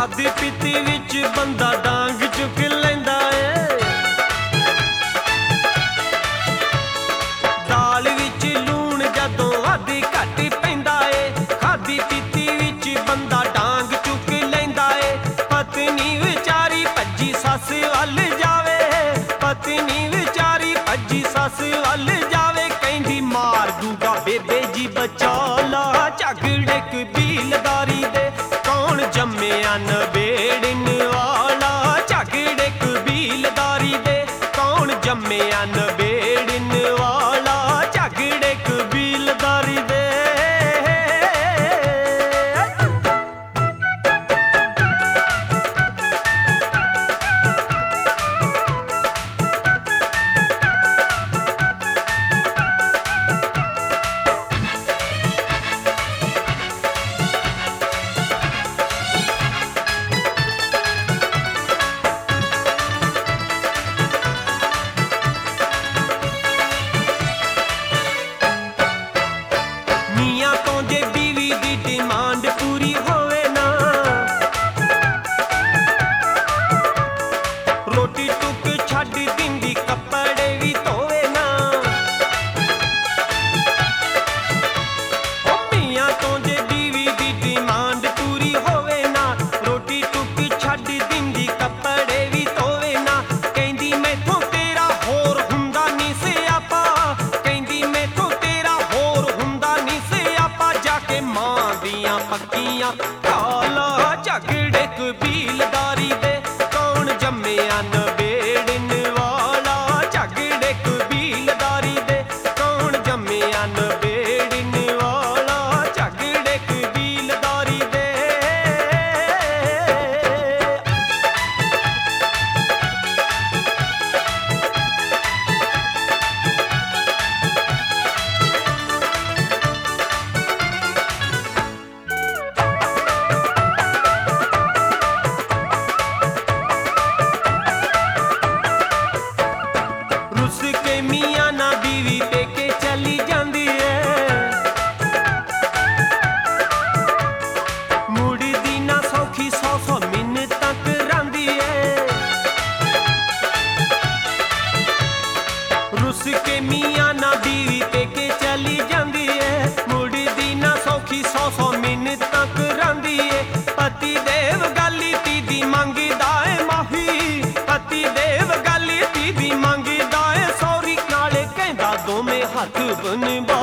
खादी पीती विच बंदा डांग चुक लैंदा ए। दाल विच लूण जदों अद्धी घट पैंदा ए, खादी पीती विच बंदा डांग चुक लैंदा ए। पत्नी विचारी भज्जी सस वल जावे, पत्नी विचारी भज्जी सस वल जावे, कहंदी मार दूगा बेबे जी बचा ला झगड़े कबीलदारी दे, कौन जम्मिया नबेड़न वाला झगड़े कबीलदारी दे, कौन जम्मिया नबेड़न वाला झगड़े कबीलदारी दे। रोटी टुक छड्ड दिंदी कपड़े भी धोवे ना, मियां तो जे बीवी दी डिमांड पूरी होवे ना, रोटी टुक छड्ड दिंदी कपड़े भी धोवे ना, कहंदी मैथों तेरा होर हुंदा नी सियापा, कहंदी मैथों तेरा होर हुंदा नी सियापा, जाके मां दियां पक्कियां खा ला झगड़े कबीलदारी दे, कौन जम्मिया नबेड़न वाला झगड़े कबीलदारी दे, कौन जम्मिया नबेड़न वाला झगड़े कबीलदारी दे। रुस के मियां ना बीवी पेके चली जांदी है, मुड़दी ना सौखी 100 मिन्नतां करांदी है। रुस के मियां ना बीवी पेके चली जांदी है, मुड़दी ना सौखी 100 मिन्नतां करांदी है। पति देव गाली दी मंगदा है माफी, पति देव गाली दी मंगदा है सौरी नाले कहंदा दोवें हथ बनवा